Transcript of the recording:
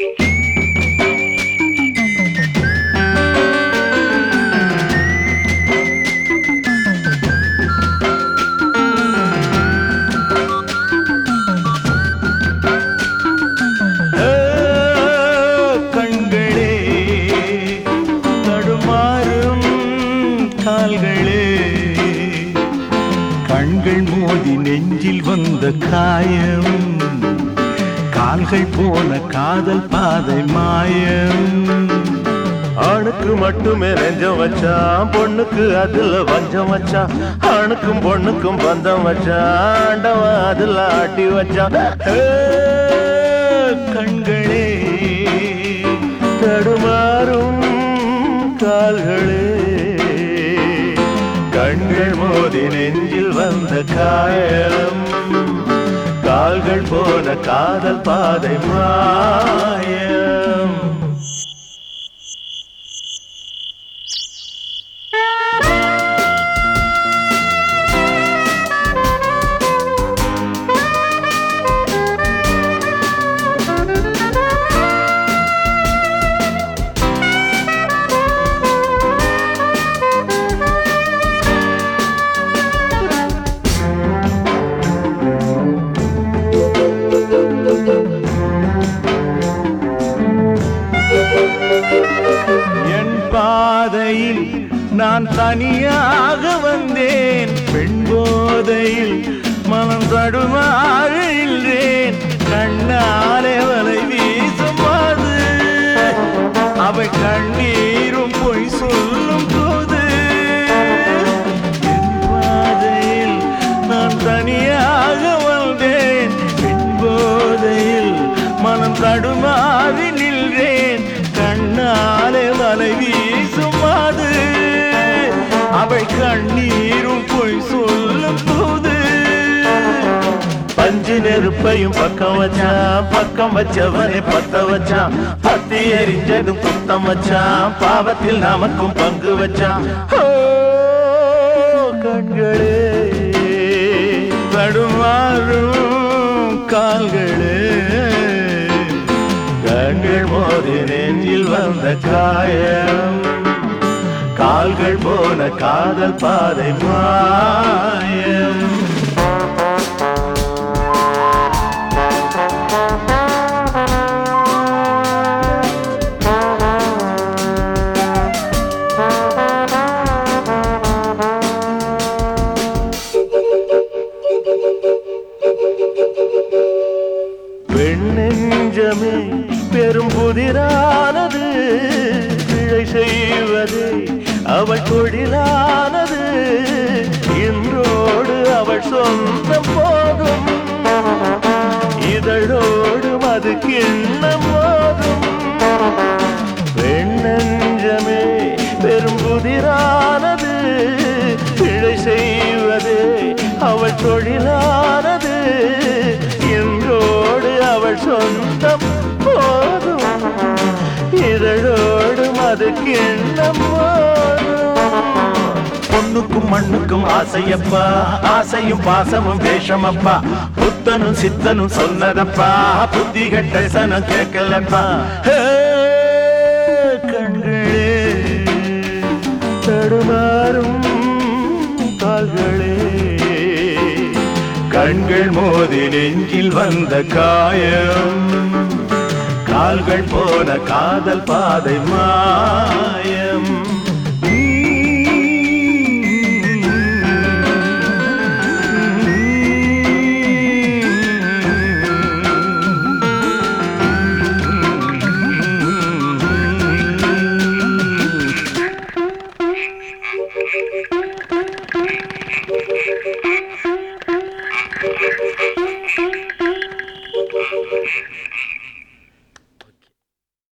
கண்கள் மோதி நெஞ்சில் வந்த காயம், கால்கள் போன காதல் பாதை மாயம். ஆணுக்கு மட்டுமே நெஞ்சம் வச்சான், பொண்ணுக்கு அதுல வஞ்சம் வச்சான். ஆணுக்கும் பொண்ணுக்கும் பந்தம் வச்சான், ஆண்டவன் அதுல ஆட்டி வச்சான். கண்களே தடுமாறும் கால்களே, கண்கள் மோதி நெஞ்சில் வந்த காயம், கால்கள் போன காதல் பாதை மாயம். என் பாதையில் நான் தனியாக வந்தேன், பெண் போதையில் மனம் தடுமாறுகிறேன். கண்ணாலே வலை வீசும் அது, அவை கண்ணீரும் பொய் சொல்லும் போது. என் பாதையில் நான் தனியாக வந்தேன், பெண் போதையில் மனம் தடுமாறி நின்றேன். கண்ணாலே வலை வீசும் அது, அவை கண்ணீரும் பொய் சொல்லும் போது. பஞ்சு நெருப்பையும் பக்கம் வச்சான், பக்கம் வச்சவனை பத்த வச்சான். பத்தி எரிஞ்சதும் குத்தம் வச்சான், பாவத்தில் நமக்கும் பங்கு வச்சான். கண்களே தடுமாறும் கால்களே, கண்கள் மோதி நெஞ்சில் வந்த காயம், கால்கள் போன காதல் பாதை மாயம். பெண்ணெஞ்சமே பெரும் புதிரானது, பிழை செய்வது அவள் தொழிலானது. இன்றோடு அவள் சொந்தம் போதும், இதழோடு அது கிண்ணம் போதும். பெண்ணெஞ்சமே பெரும் புதிரானது, பிழை செய்வது அவள் தொழிலானது. இன்றோடு அவள் சொந்தம் போதும், இதழோடு அது கிண்ணம் போதும். பொண்ணுக்கும் மண்ணுக்கும் ஆசையப்பா, ஆசையும் பாசமும் வேஷமப்பா. புத்தனும் சித்தனும் சொன்னதப்பா, புத்தி கட்ட சனம் கேட்கலப்பா. கண்களே தடுமாறும் கால்களே, கண்கள் மோதி நெஞ்சில் வந்த காயம், கால்கள் போன காதல் பாதை மாயம்.